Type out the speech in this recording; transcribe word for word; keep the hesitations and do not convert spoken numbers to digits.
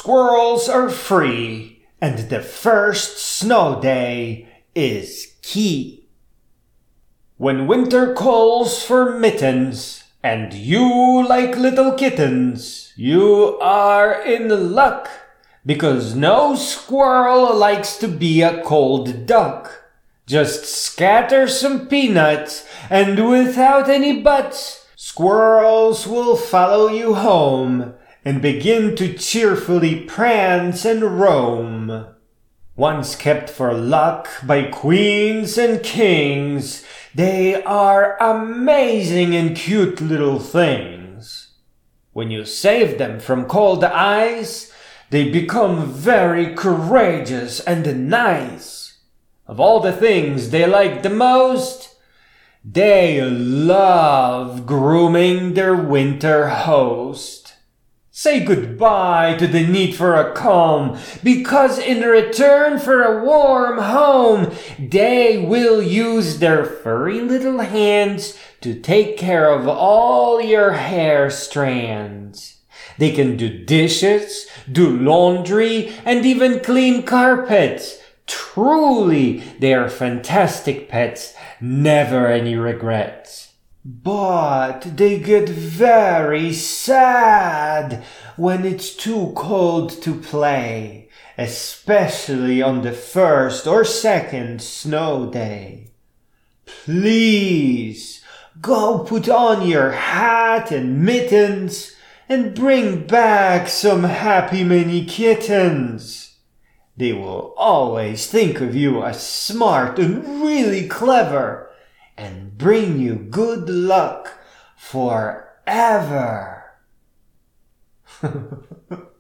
Squirrels are free, and the first snow day is key. When winter calls for mittens, and you like little kittens, you are in luck, because no squirrel likes to be a cold duck. Just scatter some peanuts, and without any buts, squirrels will follow you home and begin to cheerfully prance and roam. Once kept for luck by queens and kings, they are amazing and cute little things. When you save them from cold eyes, they become very courageous and nice. Of all the things they like the most, they love grooming their winter host. Say goodbye to the need for a comb, because in return for a warm home, they will use their furry little hands to take care of all your hair strands. They can do dishes, do laundry, and even clean carpets. Truly, they are fantastic pets, never any regrets. But they get very sad when it's too cold to play, especially on the first or second snow day. Please, go put on your hat and mittens and bring back some happy mini kittens. They will always think of you as smart and really clever, and bring you good luck forever.